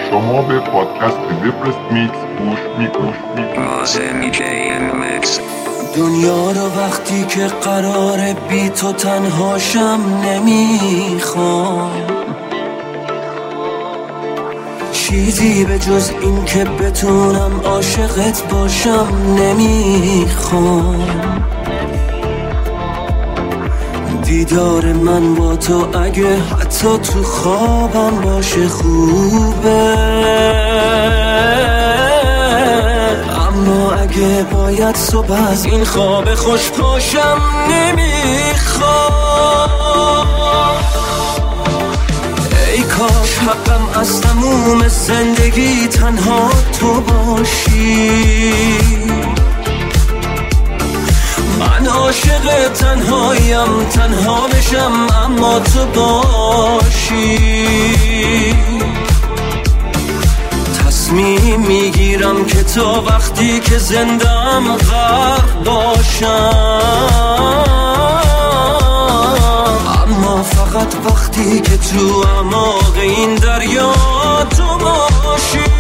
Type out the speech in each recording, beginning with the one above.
شما به پادکست بفرست میکس گوش میکنید. دنیا رو وقتی که قراره بی تو تنهاشم نمیخوام، چیزی به جز این که بتونم عاشقت باشم نمیخوام. دیدار من با تو اگه حتی تو خوابم باشه خوبه، اما اگه باید صبح از این خواب خوش پاشم نمیخوام. ای کاش حقم از تموم زندگی تنها تو باشی، من عاشق تنهاییم، تنها بشم اما تو باشی. تصمیم میگیرم که تا وقتی که زندم غرق باشم، اما فقط وقتی که تو اعماق این دریا تو باشی.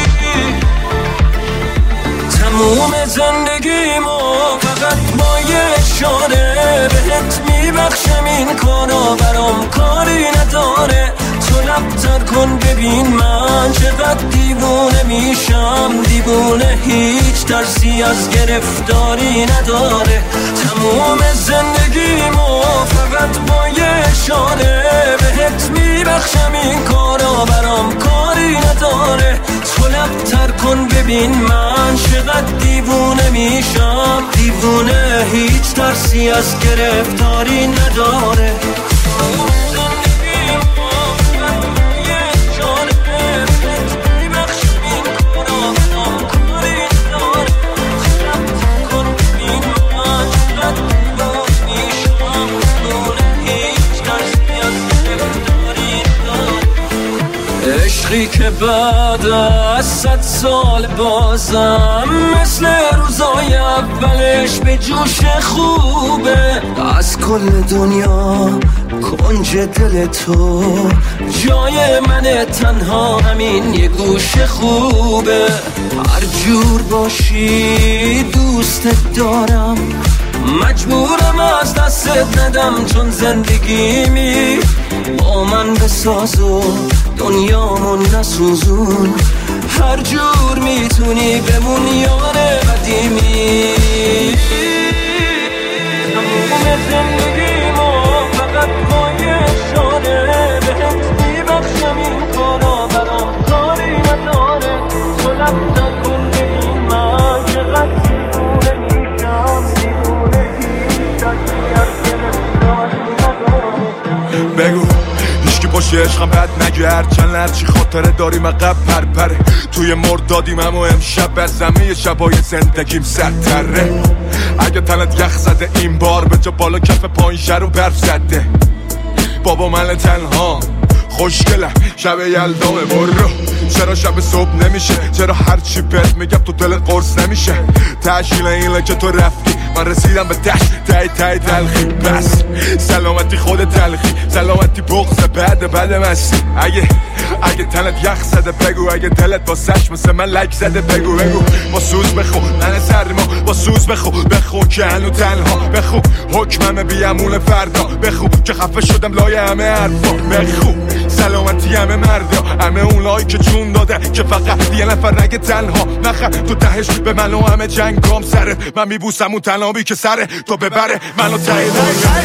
تموم زندگیمو فقط با یه اشاره بهت میبخشم، این کارا برام کاری نداره. تو لب‌تر کن ببین من چقدر دیوونه میشم، دیوونه هیچ ترسی از گرفتاری نداره. تموم زندگیمو فقط با یه اشاره بهت میبخشم، این کارا برام کاری نداره. تو لب‌تر کن ببین من چقدر دیوونه میشم، دیوونه هیچ ترسی از گرفتاری نداره. عشقی که بعد از 100 سال بازم مثل روزای اولش به جوش خوبه. از کل دنیا کنج دل تو جای من، تنها همین یه گوش خوبه. هر جور باشی دوستت دارم، مجبورم از دستت ندم، چون زندگیمی با من بساز و دنیامون نسوزون. هر جور میتونی بمون یار قدیمی. تموم زندگیمو فقط با یه اشاره بهت میبخشم، این کارا برام کاری نداره. تو لب‌تر کن ببین من چقدر دیوونه میشم، دیوونه هیچ ترسی از گرفتاری نداره. بگو هیچکی باشه عشقم بد نگرد، چند لرچی خاطره داریم عقب پرپره. توی مردادیم اما امشب بر زمین شبای زندگیم سرتره. اگه تنت یخ زده این بار به جا بالا کف پایین شر و برف زده. بابا من تنها خوشگلم شب یلدامه برو. چرا شب صبح نمیشه؟ چرا هرچی بهت میگم تو دلت قرص نمیشه؟ تشکیل اینه که تو رفتی من رسیدم به تای تلخی. بس سلامتی خود تلخی، سلامتی بغض بعد مستی. اگه تنت یخ زده بگو، اگه دلت با سش مثل من لک زده بگو. با سوز بخون من سرما، با سوز بخون که هنو تنها. بخون حکمم بیامون فردا، بخون که خفه شدم لای همه حرفا. بخون سلامتی همه مردا، همه اونایی که جون داده که فقط یه نفر نگه تنها. نخ تو تهش به من و همه جنگام سره. من میبوسم اون تنابی که سره تو ببره منو تایید.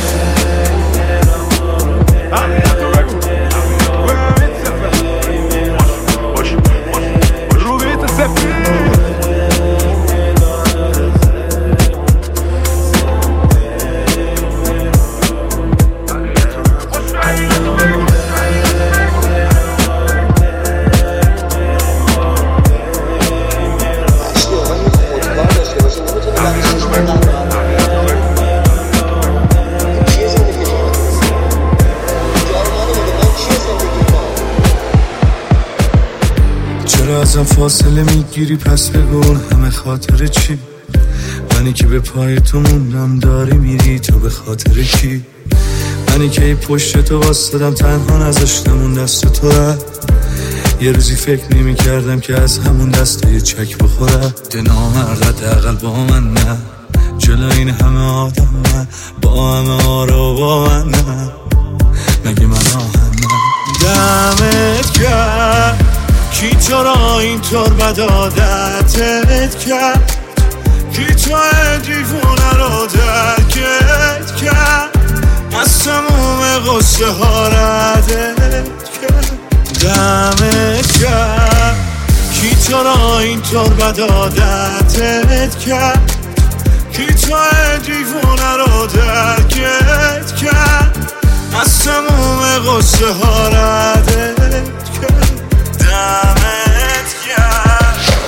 ازم فاصله میگیری پس بگو همه خاطر چی؟ منی که به پای تو موندم داری میری تو به خاطر کی؟ منی که پشت تو واسدم تنها نذاشتم اون دست تو رد. یه روزی فکر نمی کردم که از همون دسته یه چک بخورم. ده نامرد حداقل با من نه، جلو این همه آدم نه، با همه آرا با من نه، مگه من آهن نه. دمت کرد کی تو را اینطور بد عادتت کرد، کی تو دیوونه رو درکت کرد، از تموم قصه ها ردت کرد. دمت کرد کی تو را اینطور بد عادتت کرد، کی تو دیوونه رو درکت کرد، از تموم قصه ها ردت کرد. دمت کرد.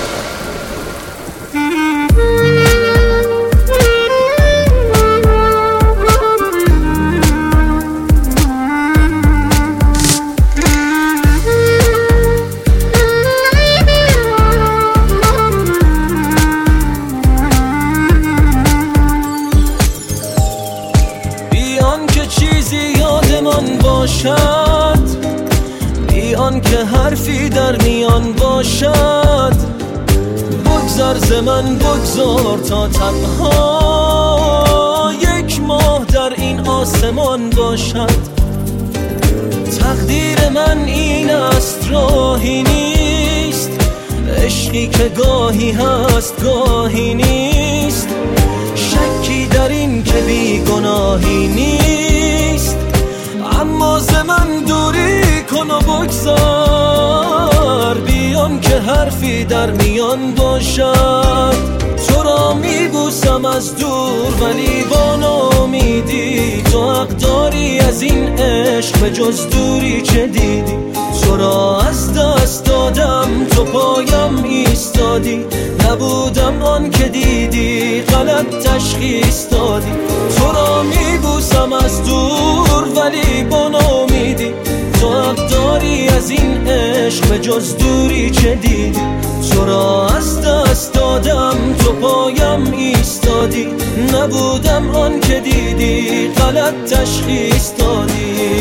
بیان که حرفی در میان باشد، بگذار ز من بگذار تا تنها یک ماه در این آسمان باشد. تقدیر من این است راهی نیست، عشقی که گاهی هست گاهی نیست، شکی در این که بی گناهی نیست. اما ز من دوری کن و بگذار، بیان که حرفی در میان باشد. تو را میبوسم از دور ولی با ناامیدی، تو حق داری از این عشق به جز دوری چه دیدی. تو را از دست دادم تو پایم ایستادی، نبودم آن که دیدی غلط تشخیص دادی. تو را میبوسم از دور ولی با ناامیدی، تو حق داری از این عشق به جز دوری چه دیدی. تو را از دست دادم تو پایم ایستادی، نبودم آن که دیدی غلط تشخیص دادی.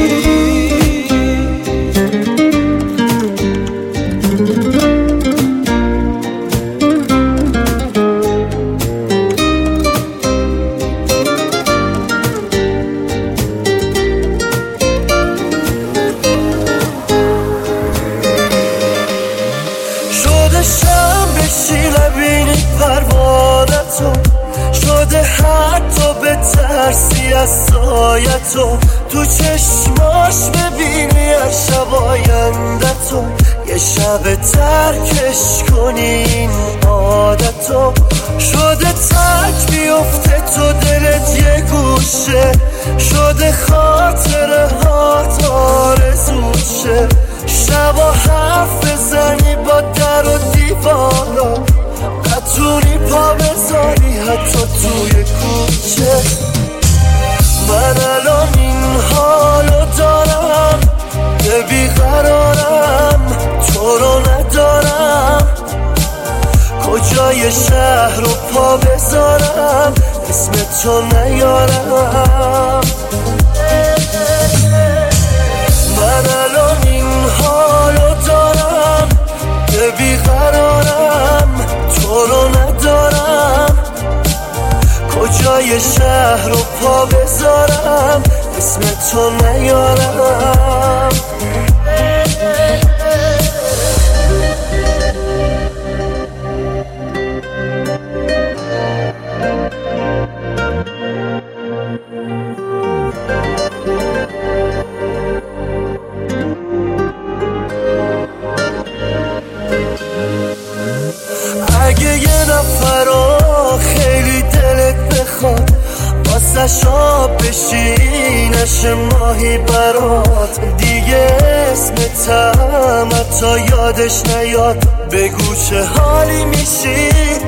شده حتی به ترسی از سایتو، تو چشماش ببینی از شب آیندتو، یه شب ترکش کنی این عادتو. شده تک بیفته تو دلت یه گوشه، شده خاطره هات آرزوشه. شبا حرف بزنی با در و دیوارا، نتونی پا بذاری حتی توی کوچه. من الان این حالو دارم که بیقرارم، تو رو ندارم. کجای شهر رو پا بذارم اسم تو نیارم. من الان این حالو دارم که بیقرارم، تو رو ندارم. کجای شهر رو پا بذارم اسم تو نیارم. اگه یه نفر رو خیلی دلت بخواد، واسه آب بشی نشه ماهی برات، دیگه اسمتم حتی یادش نیاد. بگو چه حالی میشی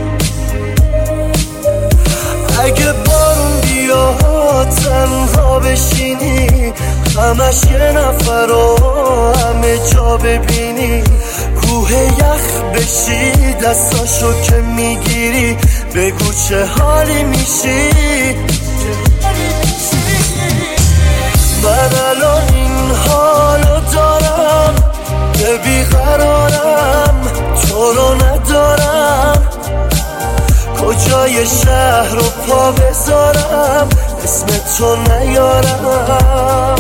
اگه بارون بیاد تنها بشینی، همش یه نفر رو همه جا ببینی. کوه یخ بشی دستاشو که میگیری، بگو چه حالی میشی. من الان این حالو دارم که تنها بذارم اسم تو نیارم.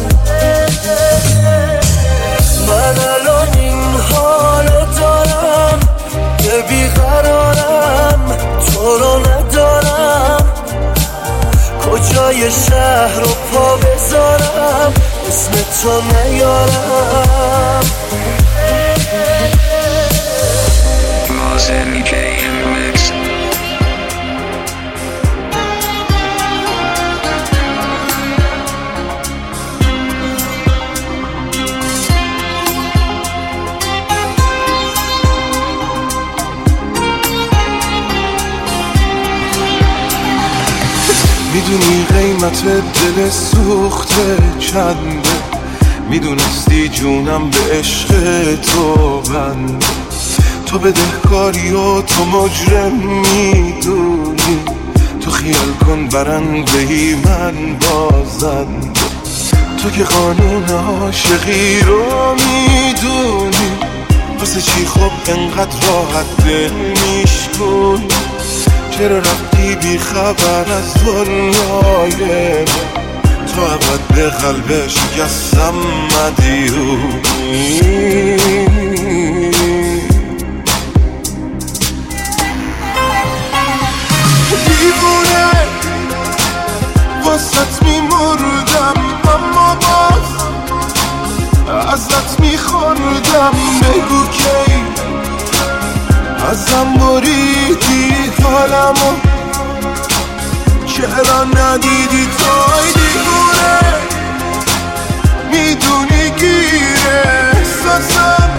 من الان این حالو دارم که بیقرارم تو رو ندارم. کجای شهر رو پا بذارم اسم تو نیارم. میدونی قیمت دل سوخته چنده، میدونستی جونم به عشق تو بنده. تو بدهکاری و تو مجرم میدونی، تو خیال کن برندهی من بازنده. تو که قانون عاشقی رو میدونی، واسه چی خب انقدر راحت دل میشکنی؟ چرا رفتی بی خبر از دنیای تو ابد به قلبش شکستم مدیونی. دیوونه واسط میمردم اما باز ازت میخوردم. بگو کی ازم بریدی حالمو، چرا ندیدی توی دیوونه؟ میدونی گیره احساسم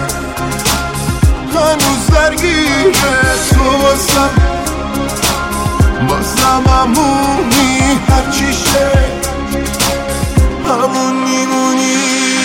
هنوز درگیره تو واسم، بازم همونی هرچی شه همون میمونی.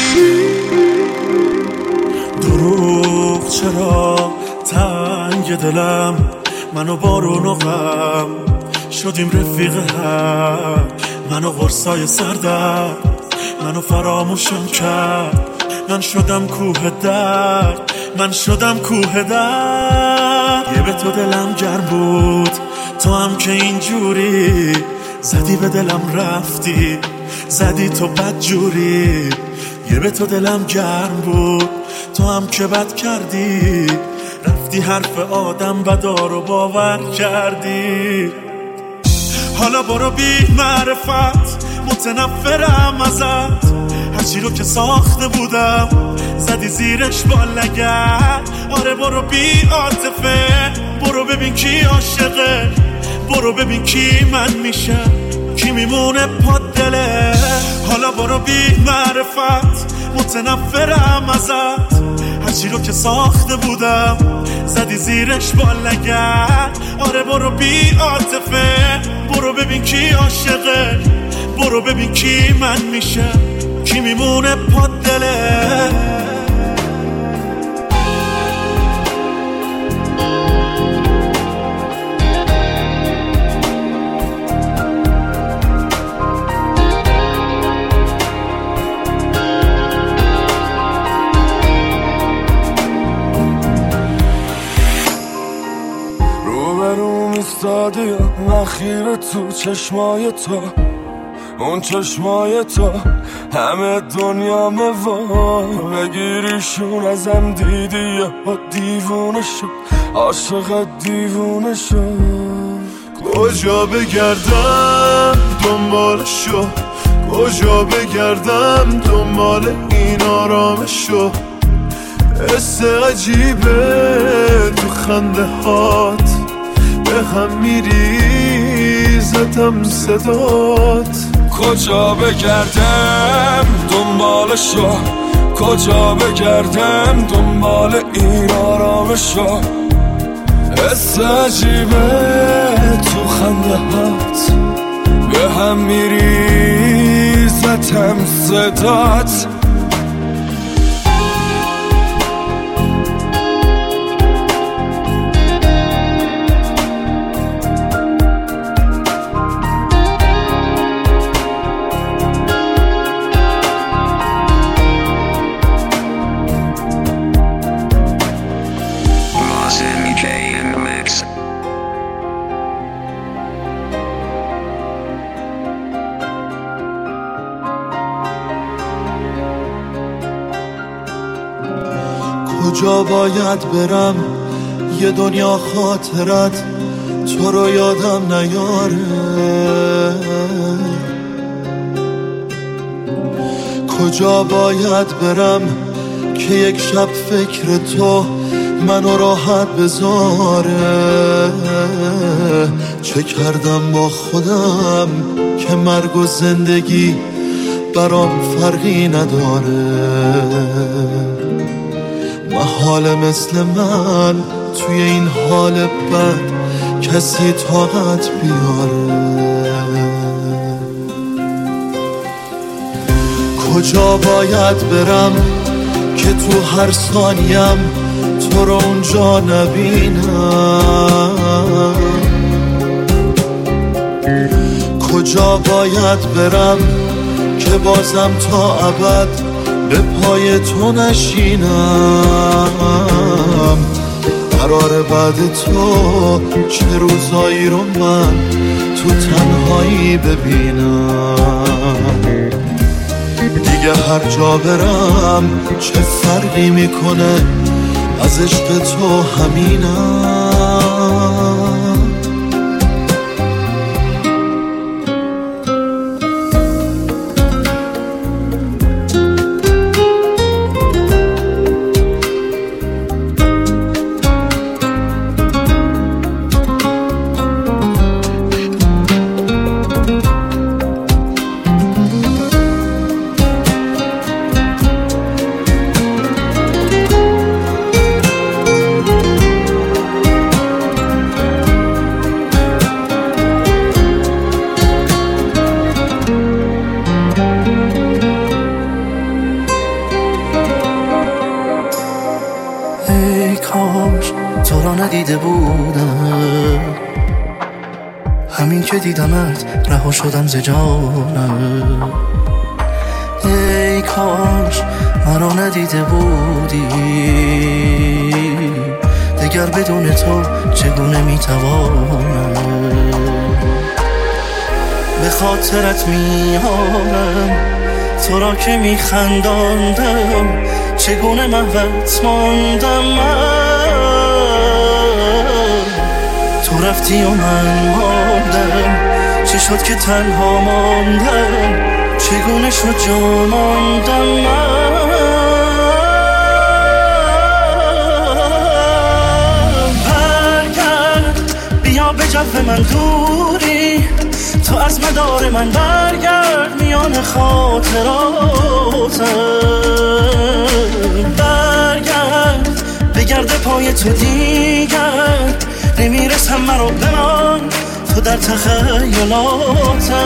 دروغ چرا تنگ دلم، منو بارون و غم شدیم رفیق هم. منو قرصای سردم منو فراموشم کرد. من شدم کوه درد، من شدم کوه درد. یه به تو دلم گرم بود، تو هم که اینجوری زدی به دلم رفتی، زدی تو بد جوری. یه به تو دلم گرم بود، تو هم که بد کردی، رفتی حرف آدم بدا رو باور کردی. حالا برو بی معرفت، متنفرم ازت. هرچی رو که ساخته بودم زدی زیرش با لگد. آره برو بی عاطفه، برو ببین کی عاشقه، برو ببین کی من میشم، کی میمونه پا دله. حالا برو بی معرفت، متنفرم ازت. هرچی رو که ساخته بودم زدی زیرش با لگد. آره برو بی عاطفه، برو ببین کی عاشقه، برو ببین کی من میشم، کی میمونه پا دله. ایستادی اخیر تو چشمای تو، اون چشمای تو همه دنیا وا. بگیریشون ازم دیدی یا دیوونه شد، عاشق دیوونه شد. کجا بگردم دنبالشو، کجا بگردم دنبال این آرامشو. حس عجیبه تو خنده هات، به هم میریزتم صدات. کجا بگردم دنبالشو، کجا بگردم دنبال این آرامشو. حس عجیبه تو خنده هات، به هم میریزتم صدات. کجا باید برم یه دنیا خاطرت تو رو یادم نیاره، کجا باید برم که یک شب فکر تو منو راحت بذاره، چه کردم با خودم که مرگ و زندگی برام فرقی نداره، محال مثل من توی این حال بد کسی طاقت بیاره، کجا باید برم که تو هر ثانیم تو رو اونجا نبینم، کجا باید برم که بازم تا ابد به پای تو نشینم، قرار بعد تو چه روزایی رو من تو تنهایی ببینم، دیگه هر جا برم چه فرقی میکنه از عشق تو همینم. تو را ندیده بودم، همین که دیدمت رها شدم ز جانم، ای کاش مرا ندیده بودی، دگر بدون تو چگونه میتوانم، به خاطرت میارم تو را که میخنداندم، چگونه محوت ماندم من، تو رفتی و من ماندم، چه شد که تنها ماندم، چگونه شد جا ماندم من، برگرد بیا به جو من دوری، تو از مدار من برگرد میان خاطراتم، برگرد بگرد پای تو دیگر نمیرسم مرا بمان تو در تخیلاتم،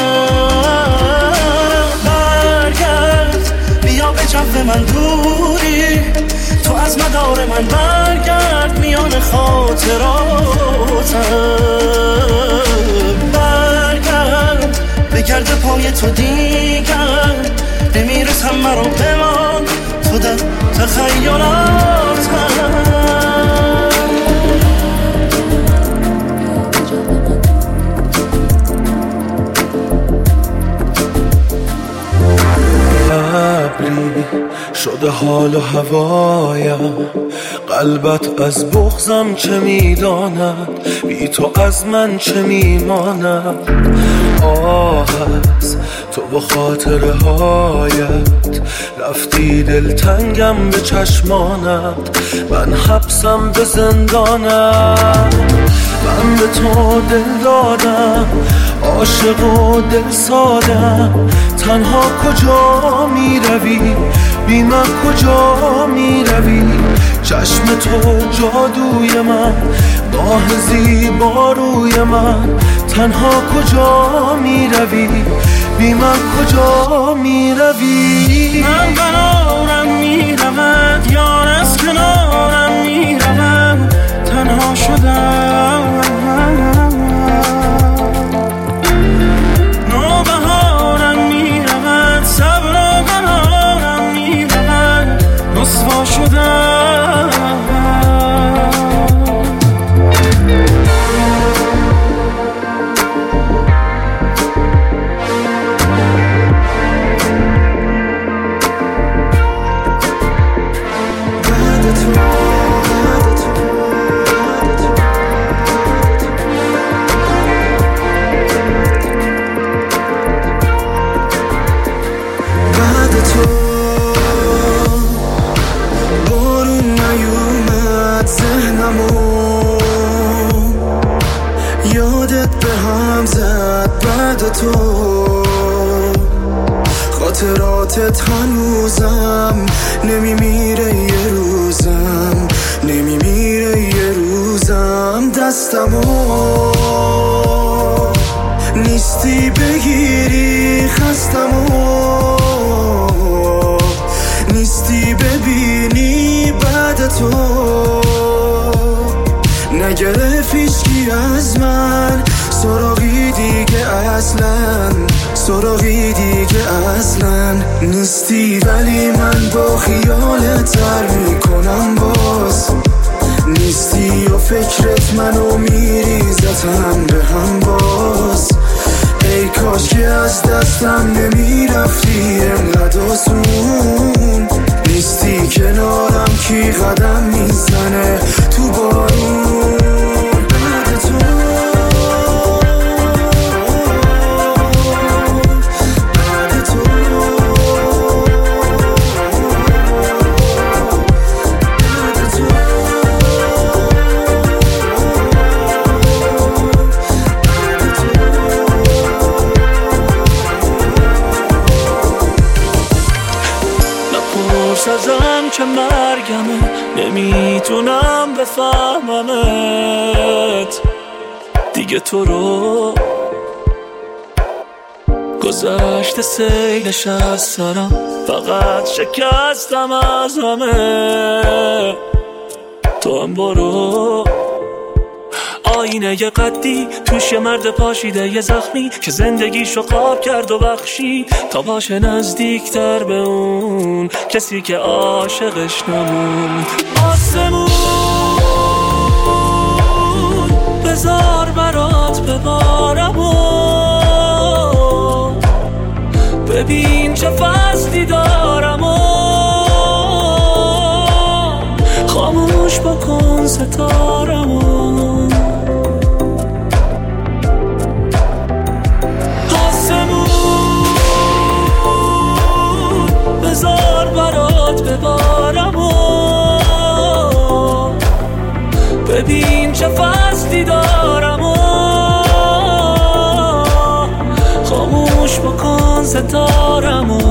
برگرد بیا به جو من دوری، تو از مدار من برگرد میان خاطراتم، برگرد بگرد پای تو دیگر نمیرسم مرا بمان تو در تخیلاتم. شده حال و هوایم، قلبت از بغضم چه میداند، بی تو از من چه میماند، آه از تو و خاطره هایت رفتی دلتنگم به چشمانت، من حبسم به زندانت، من به تو دل دادم عاشق و دل سادم، تنها کجا می روی بی من کجا می روی، چشم تو جادوی من ماه زیبا روی من، تنها کجا می روی بی من کجا می روی، من قرارم می رود یار از کنارم می رود، تنها شدم نوبهارم می رود، صبر و قرارم می رود، رسوا شدم هنوزم نمیمیره یه روزم، نمیمیره یه روزم. دستمو نیستی بگیری، خستمو نیستی ببینی بعد تو. نگرفت هیچکی از من سراغی دیگه اصلا، سراغی دیگه اصلا نیستی. ولی من با خیالت تر میکنم باز، نیستی و فکرت منو میریزتم به هم باز. ای کاش که از دستم نمیرفتی انقدر آسون. نیستی کنارم کی قدم میزنه تو بارون بعد تو. ازم که مرگمه نمیتونم بفهممت دیگه. تو رو گذشته سیلش از سرم، فقط شکستم از همه. تو هم برو آینه یه قدی توش یه مرد پاشیده یه زخمی که زندگیشو خواب کرد و بخشید تا باشه نزدیکتر به اون کسی که عاشقش نموند. آسمون بذار برات ببارم و ببین چه فصلی دارم و خاموش بکن ستارم و بذار برات ببارم و ببین چه فصلی دارم و خاموش بکن ستارم و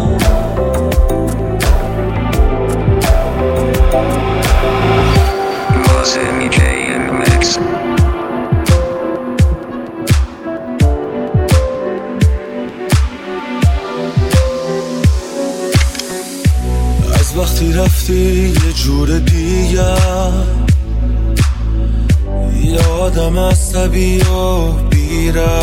وقتی رفتی یه جور دیگه، یادم عصبی و بیره،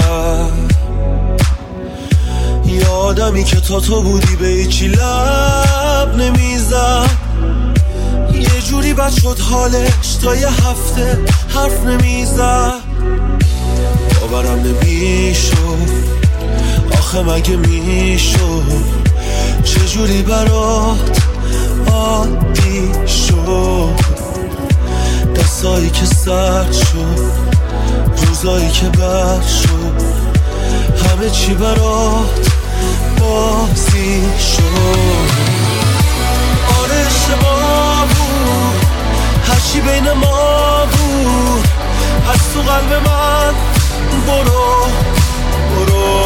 یادمی که تو بودی به هیچی لب نمیزد. یه جوری بد شد حالش تا یه هفته حرف نمیزد. باورم نمیشد آخه مگه میشد چجوری برات عادی شد. دستایی که سرد شد، روزایی که بد شد، همه چی برات بازی شد. آره اشتباه بود هرچی بین ما بود، از تو قلب من برو برو.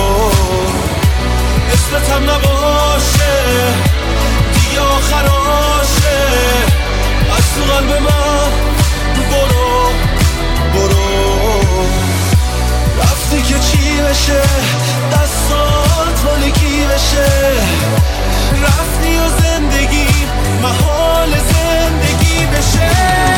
اسمتم نباشه دیگه آخراشه، از تو قلب من برو برو. رفتی که چی بشه دستات مال کی بشه، رفتی و زندگی محال زندگی بشه.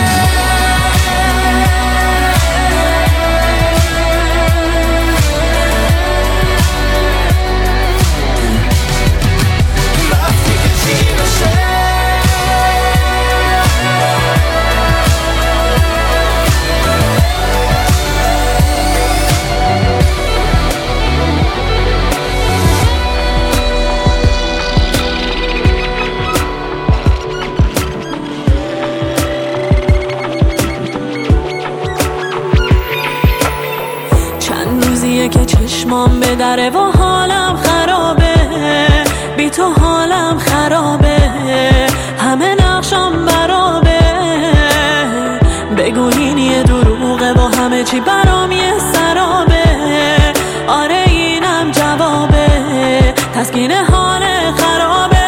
که چشمام به دره و حالم خرابه، بی تو حالم خرابه، همه نقشم برابه. بگو این یه دروغه و همه چی برام یه سرابه. آره اینم جوابه، تسکین حال خرابه.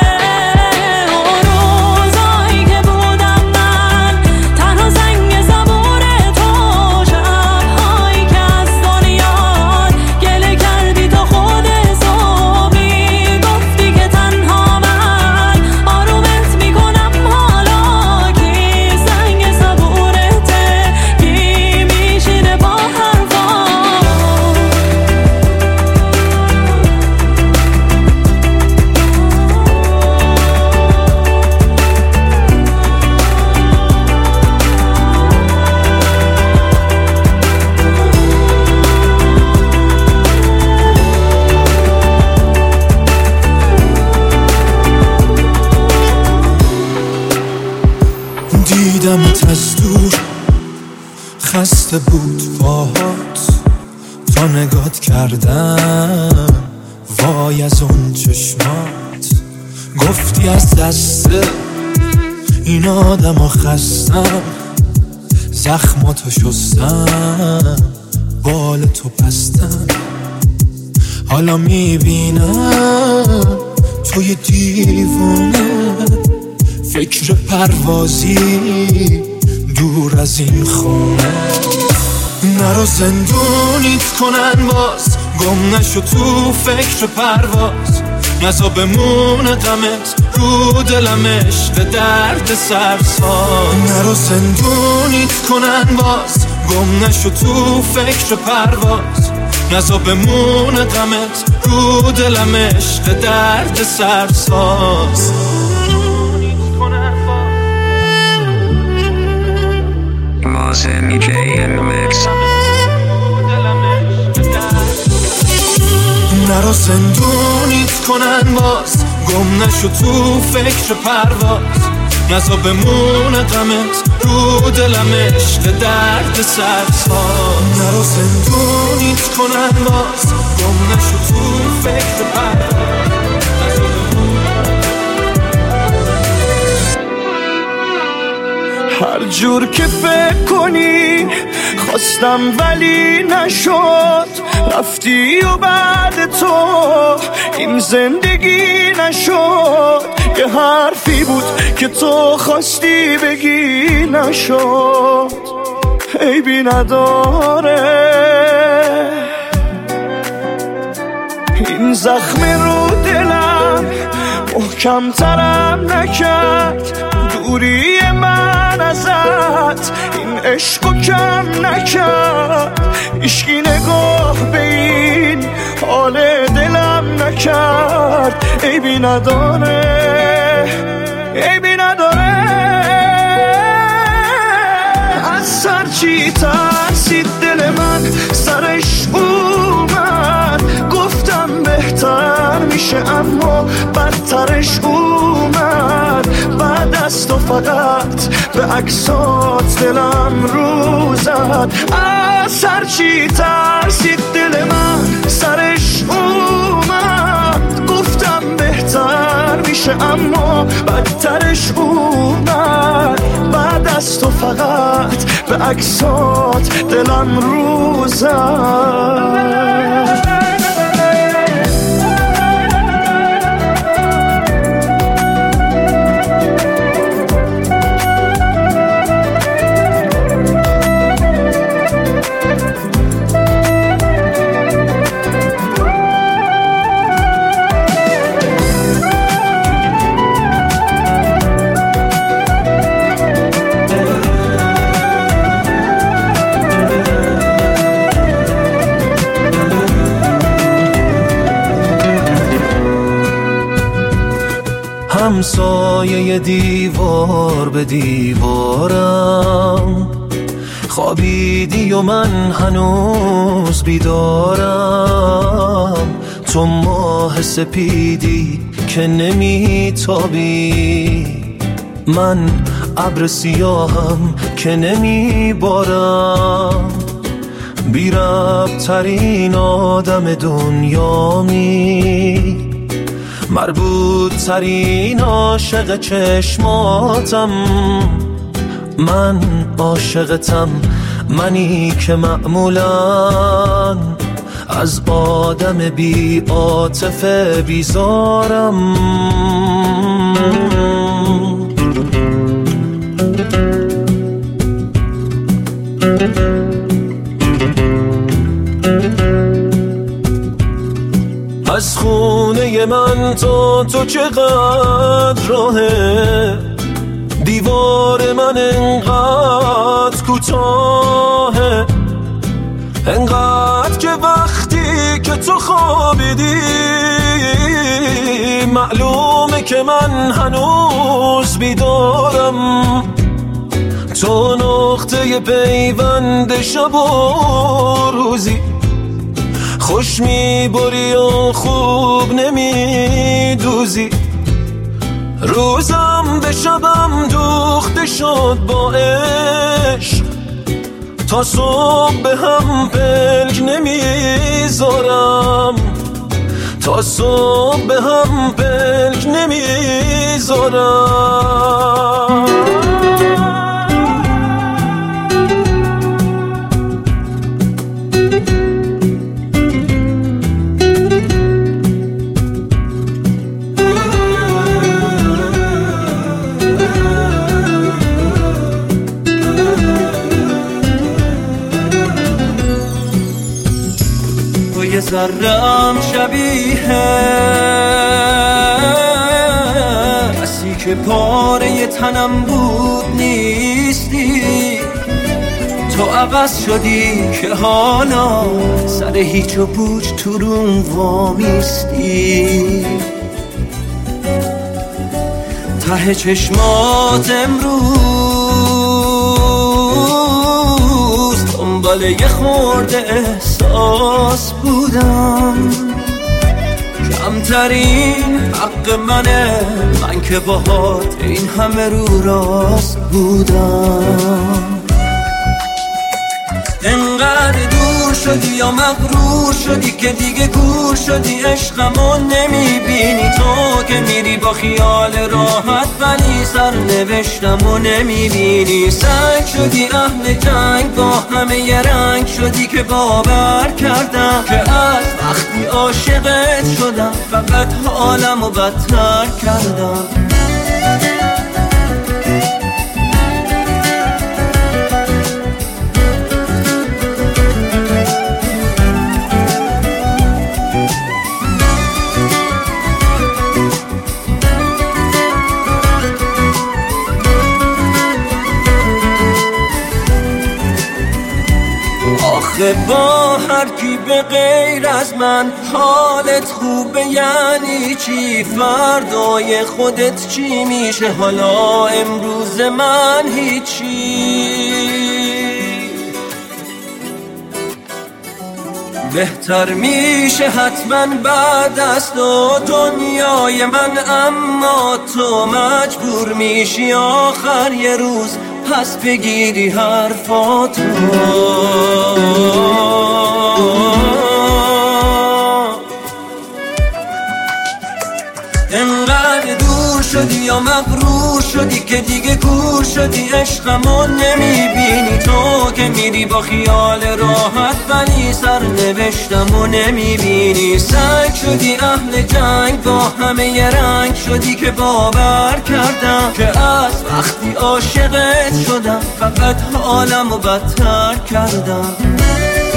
دیدمت از دور خسته بود پاهات تا نگات کردم وای از اون چشمات گفتی از دست این آدم ها خستم زخماتو شستم بال تو بستم حالا میبینم توی دیوونه فکر پروازی دور از این خونه نرو زندونیت کنن باز گم نشو تو فکر پرواز نزا بمونه غمت رو دلم عشق درد سرساز نرو زندونیت کنن باز گم نشو تو فکر پرواز نزا بمونه غمت رو دلم عشق درد سرساز Awesome DJ in the mix. نرو زندونیت کنن باز گم نشو تو فکر پرواز نزا بمونه غمت رو دلم عشق درد سرساز نرو زندونیت کنن باز گم نشو تو فکر پرواز هر جور که فکر کنی خواستم ولی نشد رفتی و بعد تو این زندگی نشد یه حرفی بود که تو خواستی بگی نشد عیبی نداره این زخم رو دلم محکم ترم نکرد دوری من ازت این عشقو کم نکرد عشقی نگاه به این حال دلم نکرد عیبی نداره عیبی نداره از سر چی ترسید دل من سرش اومد گفتم بهتر میشه اما بدترش اومد بعد از تو فقط به عکسات دلم رو زد از سر چی ترسید دل من سرش اومد گفتم بهتر میشه اما بدترش اومد بعد از تو فقط به عکسات دلم رو زد همسایه دیوار به دیوارم خوابیدی و من هنوز بیدارم تو ماه سپیدی که نمیتابی من ابر سیاهم که نمیبارم بی ربط ترین آدم دنیامی مربوط ترین عاشق چشماتم من عاشقتم منی که معمولاً از آدم بی عاطفه بیزارم از خونه من تا تو چقدر راهه دیوار من انقدر کوتاهه انقدر که وقتی که تو خوابیدی معلومه که من هنوز بیدارم تو نقطه پیوند شب و روزی خوش میبری و خوب نمیدوزی روزم به شبم دوخته شد با عشق، تا صبح به هم پلک نمیذارم، تا صبح به هم پلک نمیذارم. یه ذره‌ام شبیه کسی که پاره تنم بود نیستی، تو عوض شدی که حالا سر هیچ و پوچ تو روم وامیستی. ته چشمات امروز دنبال یه خورده احساس بودم، کمترین حق منه من که باهات این همه رو راست بودم. انقدر دور شدی یا مغرور شدی که دیگه گور شدی، عشقمو نمیبینی تو که میری با خیال راحت، ولی سرنوشتمو نمیبینی. سنگ شدی اهل جنگ با همه ی رنگ شدی که باور کردم که از وقتی عاشقت شدم فقط حالمو بدتر کردم. آخه با هر کی به غیر از من حالت خوبه یعنی چی؟ فردای خودت چی میشه؟ حالا امروز من هیچی. بهتر میشه حتما بعد از تو دنیای من، اما تو مجبور میشی آخر یه روز پس بگیری حرفاتو. انقدر دور شدی یا مغرور شدی که دیگه گور شدی، عشقمو نمیبینی تو که میری با خیال راحت، ولی سرنوشتمو نمیبینی. سنگ شدی اهل جنگ با همه ی رنگ شدی که باور کردم که از وقتی عاشقت شدم فقط حالمو بدتر کردم.